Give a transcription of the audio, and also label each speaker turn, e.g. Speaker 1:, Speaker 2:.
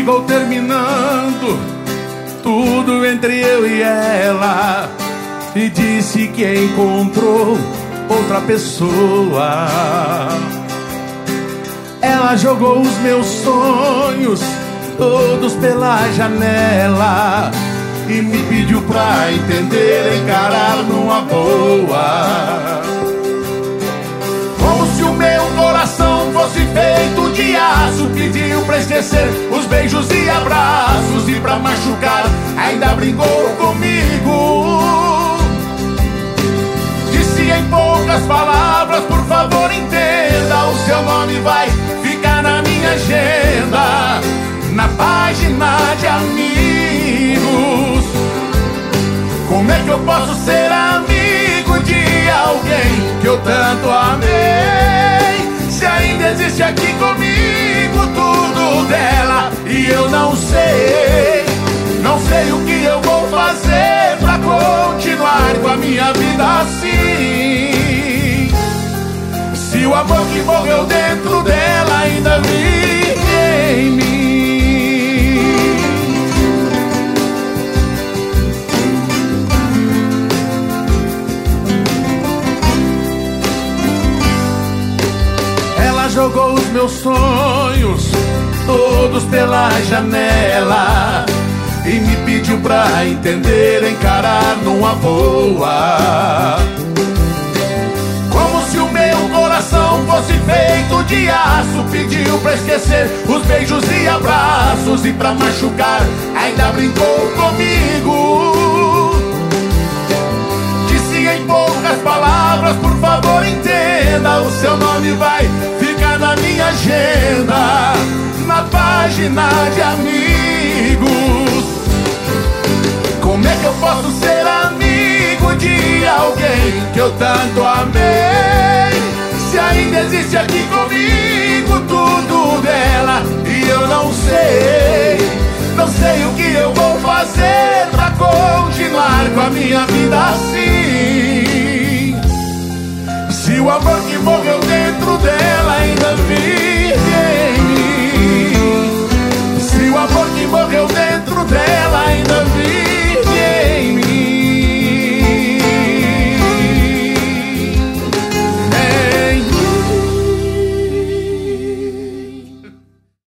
Speaker 1: ficou terminando tudo entre eu e ela, e disse que encontrou outra pessoa. Ela jogou os meus sonhos todos pela janela e me pediu pra entender, encarar numa boa. Como se o meu coração fosse feito de aço, pediu pra esquecer os beijos e abraços, e pra machucar ainda brincou comigo. Disse em poucas palavras: por favor entenda, o seu nome vai ficar na minha agenda, na página de amigos. Como é que eu posso ser amigo de alguém que eu tanto amei, se ainda existe aqui comigo tudo dela e eu não sei? Não sei o que eu vou fazer pra continuar com a minha vida assim, se o amor que morreu dentro dela ainda vive em mim. Ela jogou os meus sonhos todos pela janela e me pediu pra entender, encarar numa boa. Como se o meu coração fosse feito de aço, pediu pra esquecer os beijos e abraços, e pra machucar ainda brincou comigo. Disse em poucas palavras: por favor entenda, o seu nome vai ficar na minha agenda, na página de amigos. Como é que eu posso ser amigo de alguém que eu tanto amei, se ainda existe aqui comigo tudo dela